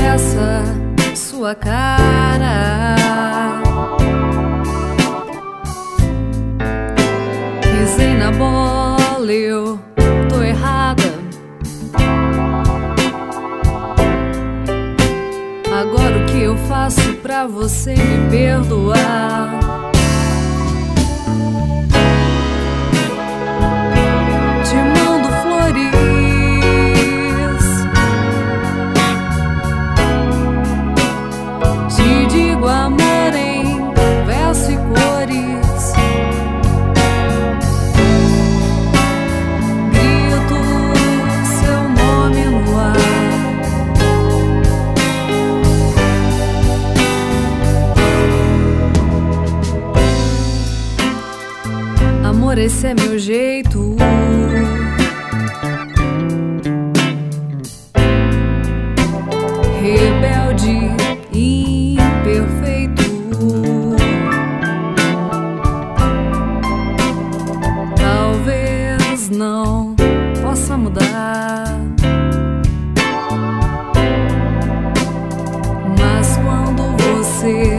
essa sua cara. Pisei na bola, eu tô errada. Agora o que eu faço pra você me perdoar? Te mando flores, te digo amor em verso e cores, grito seu nome no ar. Amor, esse é meu jeito. Rebelde, imperfeito. Talvez não possa mudar, mas quando você